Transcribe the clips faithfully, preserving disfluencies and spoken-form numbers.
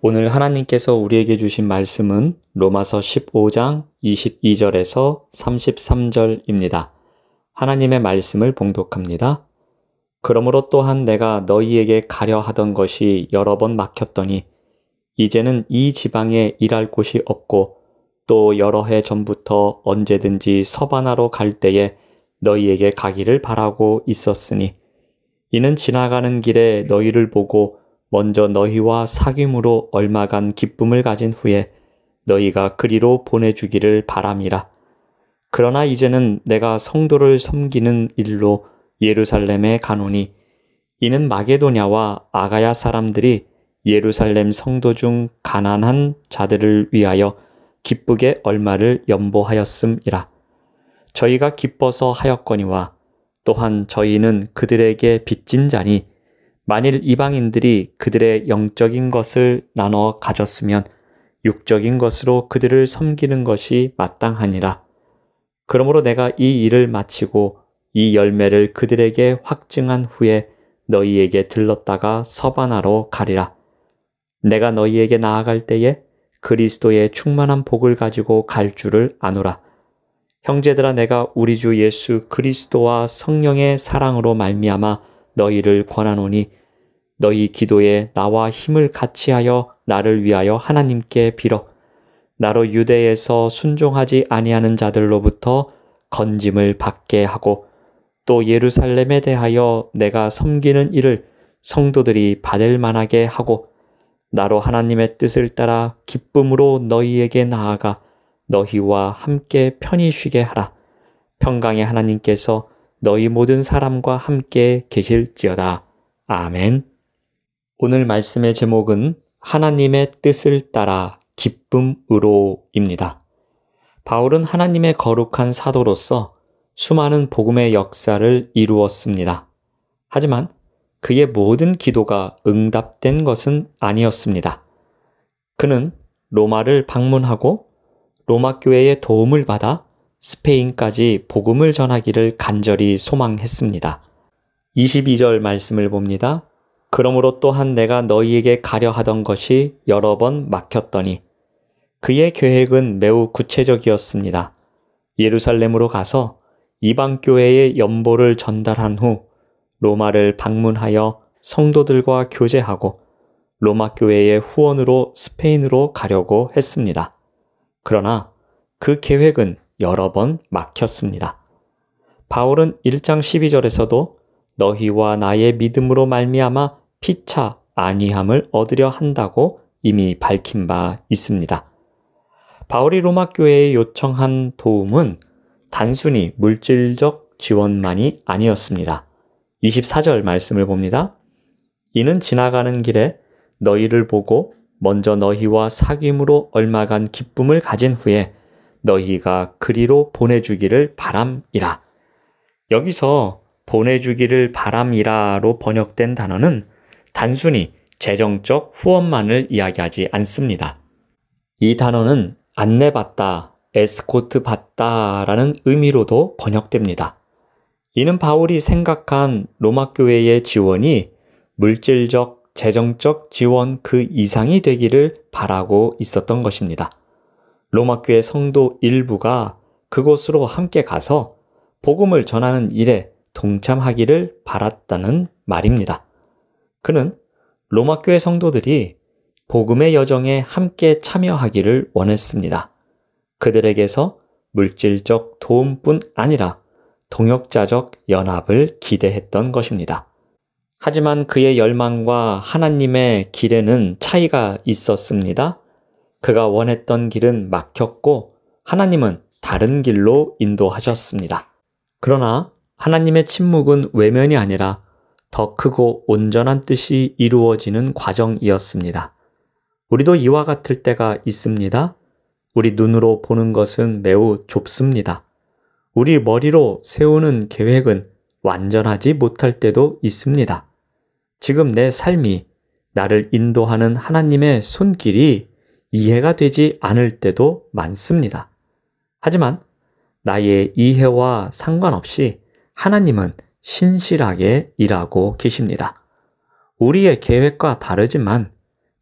오늘 하나님께서 우리에게 주신 말씀은 로마서 십오 장 이십이 절에서 삼십삼 절입니다. 하나님의 말씀을 봉독합니다. 그러므로 또한 내가 너희에게 가려 하던 것이 여러 번 막혔더니 이제는 이 지방에 일할 곳이 없고 또 여러 해 전부터 언제든지 서바나로 갈 때에 너희에게 가기를 바라고 있었으니 이는 지나가는 길에 너희를 보고 먼저 너희와 사귐으로 얼마간 기쁨을 가진 후에 너희가 그리로 보내주기를 바람이라. 그러나 이제는 내가 성도를 섬기는 일로 예루살렘에 가노니 이는 마게도냐와 아가야 사람들이 예루살렘 성도 중 가난한 자들을 위하여 기쁘게 얼마를 연보하였음이라. 저희가 기뻐서 하였거니와 또한 저희는 그들에게 빚진 자니 만일 이방인들이 그들의 영적인 것을 나눠 가졌으면 육적인 것으로 그들을 섬기는 것이 마땅하니라. 그러므로 내가 이 일을 마치고 이 열매를 그들에게 확증한 후에 너희에게 들렀다가 서바나로 가리라. 내가 너희에게 나아갈 때에 그리스도의 충만한 복을 가지고 갈 줄을 아노라. 형제들아, 내가 우리 주 예수 그리스도와 성령의 사랑으로 말미암아 너희를 권하노니 너희 기도에 나와 힘을 같이하여 나를 위하여 하나님께 빌어 나로 유대에서 순종하지 아니하는 자들로부터 건짐을 받게 하고 또 예루살렘에 대하여 내가 섬기는 일을 성도들이 받을 만하게 하고 나로 하나님의 뜻을 따라 기쁨으로 너희에게 나아가 너희와 함께 편히 쉬게 하라. 평강의 하나님께서 너희 모든 사람과 함께 계실지어다. 아멘. 오늘 말씀의 제목은 하나님의 뜻을 따라 기쁨으로입니다. 바울은 하나님의 거룩한 사도로서 수많은 복음의 역사를 이루었습니다. 하지만 그의 모든 기도가 응답된 것은 아니었습니다. 그는 로마를 방문하고 로마 교회의 도움을 받아 스페인까지 복음을 전하기를 간절히 소망했습니다. 이십이 절 말씀을 봅니다. 그러므로 또한 내가 너희에게 가려 하던 것이 여러 번 막혔더니 그의 계획은 매우 구체적이었습니다. 예루살렘으로 가서 이방 교회의 연보를 전달한 후 로마를 방문하여 성도들과 교제하고 로마 교회의 후원으로 스페인으로 가려고 했습니다. 그러나 그 계획은 여러 번 막혔습니다. 바울은 일 장 십이 절에서도 너희와 나의 믿음으로 말미암아 피차 안위함을 얻으려 한다고 이미 밝힌 바 있습니다. 바울이 로마 교회에 요청한 도움은 단순히 물질적 지원만이 아니었습니다. 이십사 절 말씀을 봅니다. 이는 지나가는 길에 너희를 보고 먼저 너희와 사귐으로 얼마간 기쁨을 가진 후에 너희가 그리로 보내주기를 바람이라. 여기서 보내주기를 바람이라로 번역된 단어는 단순히 재정적 후원만을 이야기하지 않습니다. 이 단어는 안내받다, 에스코트 받다라는 의미로도 번역됩니다. 이는 바울이 생각한 로마 교회의 지원이 물질적, 재정적 지원 그 이상이 되기를 바라고 있었던 것입니다. 로마 교회 성도 일부가 그곳으로 함께 가서 복음을 전하는 일에 동참하기를 바랐다는 말입니다. 그는 로마 교회 성도들이 복음의 여정에 함께 참여하기를 원했습니다. 그들에게서 물질적 도움뿐 아니라 동역자적 연합을 기대했던 것입니다. 하지만 그의 열망과 하나님의 길에는 차이가 있었습니다. 그가 원했던 길은 막혔고 하나님은 다른 길로 인도하셨습니다. 그러나 하나님의 침묵은 외면이 아니라 더 크고 온전한 뜻이 이루어지는 과정이었습니다. 우리도 이와 같을 때가 있습니다. 우리 눈으로 보는 것은 매우 좁습니다. 우리 머리로 세우는 계획은 완전하지 못할 때도 있습니다. 지금 내 삶이 나를 인도하는 하나님의 손길이 이해가 되지 않을 때도 많습니다. 하지만 나의 이해와 상관없이 하나님은 신실하게 일하고 계십니다. 우리의 계획과 다르지만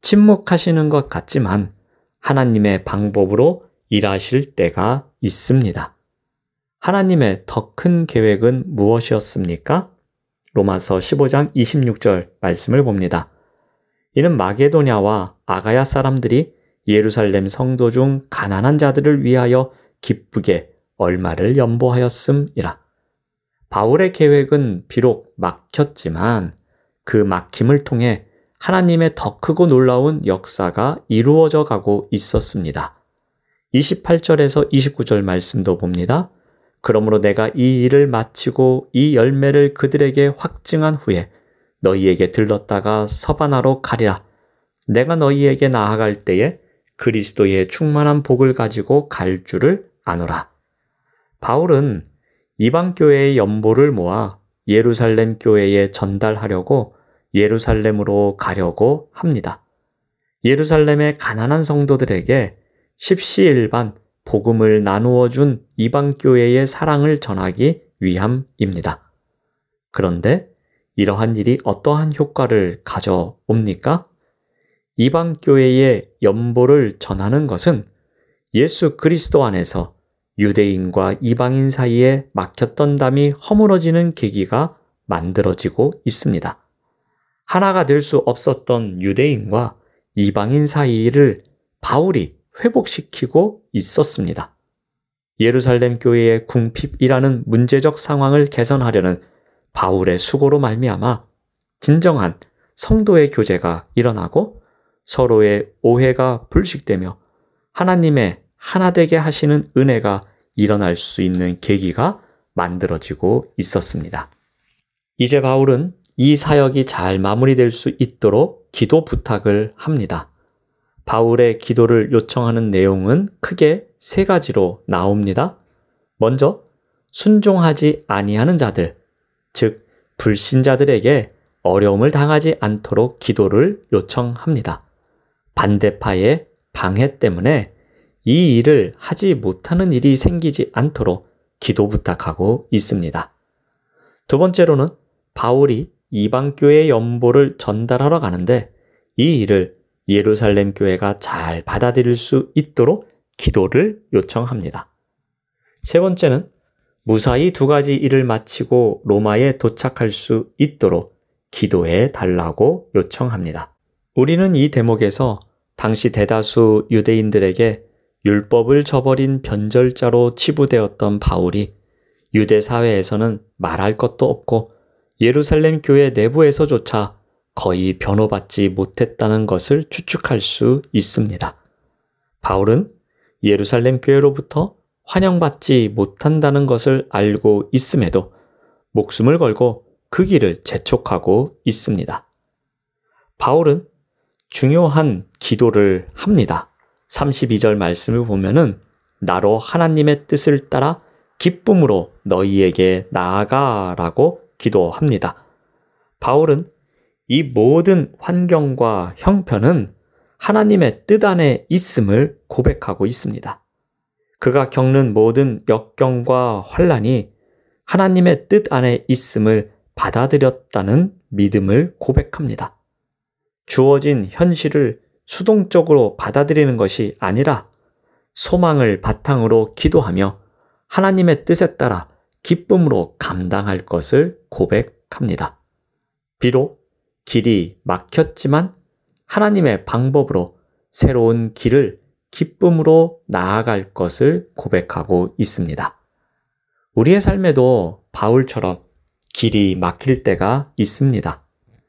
침묵하시는 것 같지만 하나님의 방법으로 일하실 때가 있습니다. 하나님의 더 큰 계획은 무엇이었습니까? 로마서 십오 장 이십육 절 말씀을 봅니다. 이는 마게도냐와 아가야 사람들이 예루살렘 성도 중 가난한 자들을 위하여 기쁘게 얼마를 연보하였음이라. 바울의 계획은 비록 막혔지만 그 막힘을 통해 하나님의 더 크고 놀라운 역사가 이루어져 가고 있었습니다. 이십팔 절에서 이십구 절 말씀도 봅니다. 그러므로 내가 이 일을 마치고 이 열매를 그들에게 확증한 후에 너희에게 들렀다가 서바나로 가리라. 내가 너희에게 나아갈 때에 그리스도의 충만한 복을 가지고 갈 줄을 아노라. 바울은 이방 교회의 연보를 모아 예루살렘 교회에 전달하려고 예루살렘으로 가려고 합니다. 예루살렘의 가난한 성도들에게 십시일반 복음을 나누어 준 이방 교회의 사랑을 전하기 위함입니다. 그런데 이러한 일이 어떠한 효과를 가져옵니까? 이방 교회의 연보를 전하는 것은 예수 그리스도 안에서 유대인과 이방인 사이에 막혔던 담이 허물어지는 계기가 만들어지고 있습니다. 하나가 될 수 없었던 유대인과 이방인 사이를 바울이 회복시키고 있었습니다. 예루살렘 교회의 궁핍이라는 문제적 상황을 개선하려는 바울의 수고로 말미암아 진정한 성도의 교제가 일어나고 서로의 오해가 불식되며 하나님의 하나 되게 하시는 은혜가 일어날 수 있는 계기가 만들어지고 있었습니다. 이제 바울은 이 사역이 잘 마무리될 수 있도록 기도 부탁을 합니다. 바울의 기도를 요청하는 내용은 크게 세 가지로 나옵니다. 먼저 순종하지 아니하는 자들, 즉 불신자들에게 어려움을 당하지 않도록 기도를 요청합니다. 반대파의 방해 때문에 이 일을 하지 못하는 일이 생기지 않도록 기도 부탁하고 있습니다. 두 번째로는 바울이 이방교회 연보를 전달하러 가는데 이 일을 예루살렘 교회가 잘 받아들일 수 있도록 기도를 요청합니다. 세 번째는 무사히 두 가지 일을 마치고 로마에 도착할 수 있도록 기도해 달라고 요청합니다. 우리는 이 대목에서 당시 대다수 유대인들에게 율법을 저버린 변절자로 치부되었던 바울이 유대 사회에서는 말할 것도 없고 예루살렘 교회 내부에서조차 거의 변호받지 못했다는 것을 추측할 수 있습니다. 바울은 예루살렘 교회로부터 환영받지 못한다는 것을 알고 있음에도 목숨을 걸고 그 길을 재촉하고 있습니다. 바울은 중요한 기도를 합니다. 삼십이 절 말씀을 보면은 나로 하나님의 뜻을 따라 기쁨으로 너희에게 나아가라고 기도합니다. 바울은 이 모든 환경과 형편은 하나님의 뜻 안에 있음을 고백하고 있습니다. 그가 겪는 모든 역경과 환난이 하나님의 뜻 안에 있음을 받아들였다는 믿음을 고백합니다. 주어진 현실을 수동적으로 받아들이는 것이 아니라 소망을 바탕으로 기도하며 하나님의 뜻에 따라 기쁨으로 감당할 것을 고백합니다. 비록 길이 막혔지만 하나님의 방법으로 새로운 길을 기쁨으로 나아갈 것을 고백하고 있습니다. 우리의 삶에도 바울처럼 길이 막힐 때가 있습니다.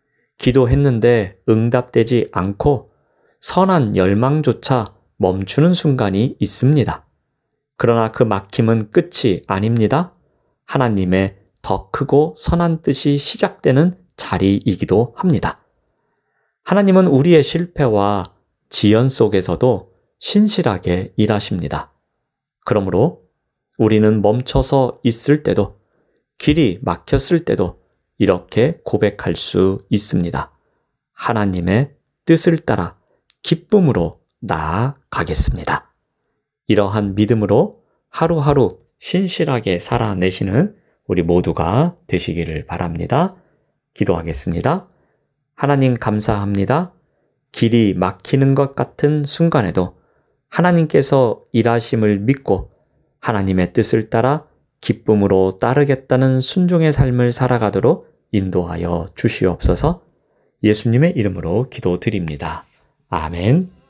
기도했는데 응답되지 않고 선한 열망조차 멈추는 순간이 있습니다. 그러나 그 막힘은 끝이 아닙니다. 하나님의 더 크고 선한 뜻이 시작되는 자리이기도 합니다. 하나님은 우리의 실패와 지연 속에서도 신실하게 일하십니다. 그러므로 우리는 멈춰서 있을 때도 길이 막혔을 때도 이렇게 고백할 수 있습니다. 하나님의 뜻을 따라 기쁨으로 나아가겠습니다. 이러한 믿음으로 하루하루 신실하게 살아내시는 우리 모두가 되시기를 바랍니다. 기도하겠습니다. 하나님 감사합니다. 길이 막히는 것 같은 순간에도 하나님께서 일하심을 믿고 하나님의 뜻을 따라 기쁨으로 따르겠다는 순종의 삶을 살아가도록 인도하여 주시옵소서. 예수님의 이름으로 기도드립니다. 아멘.